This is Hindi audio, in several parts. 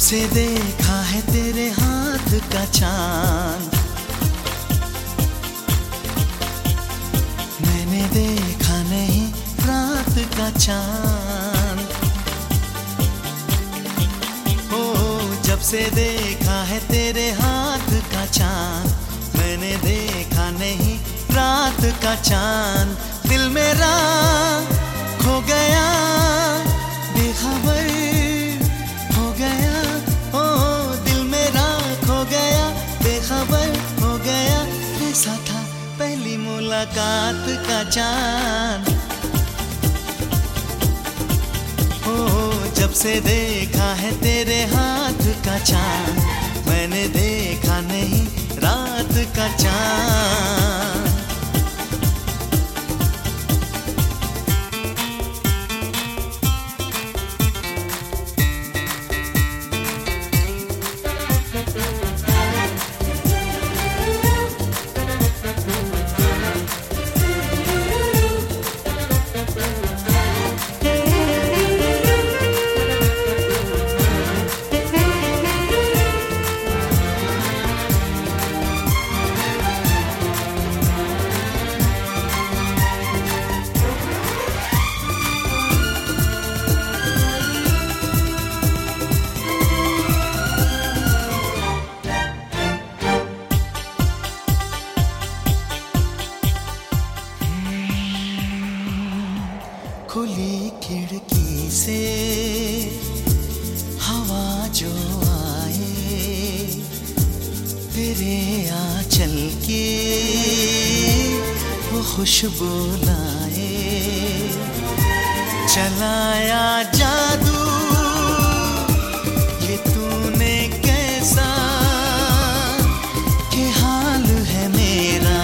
से देखा है तेरे हाथ का चांद, मैंने देखा नहीं रात का चांद। ओ जब से देखा है तेरे हाथ का चांद, मैंने देखा नहीं रात का चांद। दिल मेरा खो गया बेखबर हो गया, ओ दिल मेरा खो गया बेखबर हो गया। ऐसा था पहली मुलाकात का चांद। ओ जब से देखा है तेरे हाथ का चांद, मैंने देखा नहीं रात का चांद। खुली खिड़की से हवा जो आए, तेरे आंचल की वो खुशबू लाए। चलाया जादू ये तूने कैसा, कि हाल है मेरा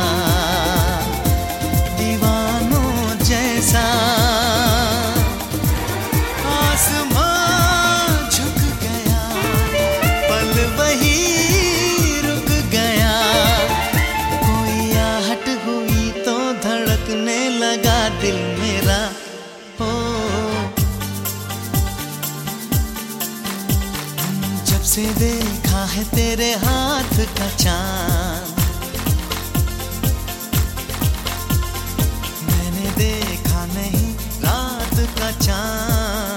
दीवानों जैसा। लगा दिल मेरा हो जब से देखा है तेरे हाथ का चांद, मैंने देखा नहीं रात का चांद।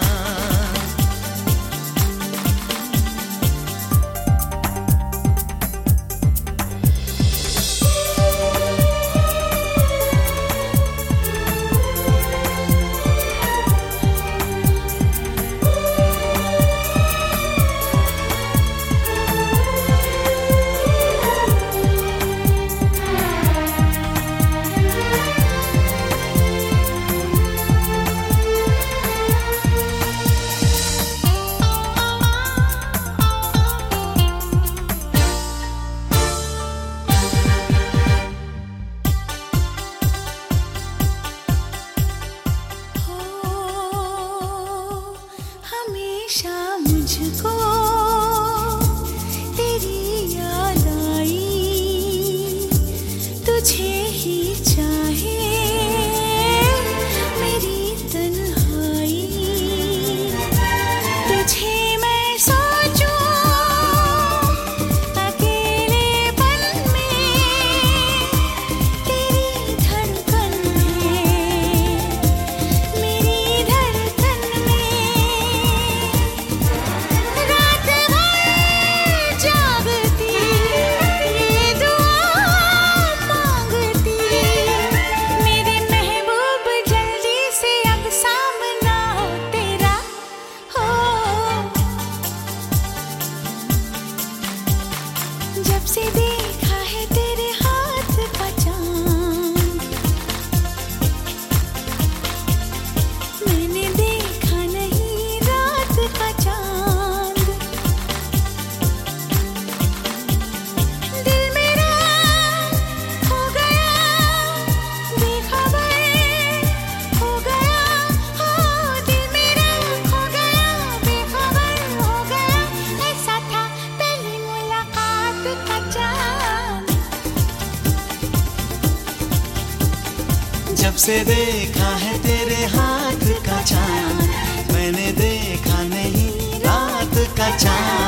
मुझको तेरी याद आई, तुझे ही चाहे मेरी तन्हाई। तुझे मैं सोचूं अकेलेपन में, तेरी धड़कन में, मेरी धड़कन में। जब से देखा है तेरे हाथ का चांद, मैंने देखा नहीं रात का चांद। दिल मेरा खो गया बेखबर हो गया, हो दिल मेरा खो गया बेखबर हो गया। ऐसा था पहली मुलाकात का चांद। जब से देखा है तेरे हाथ का चांद, मैंने देखा नहीं रात का चांद।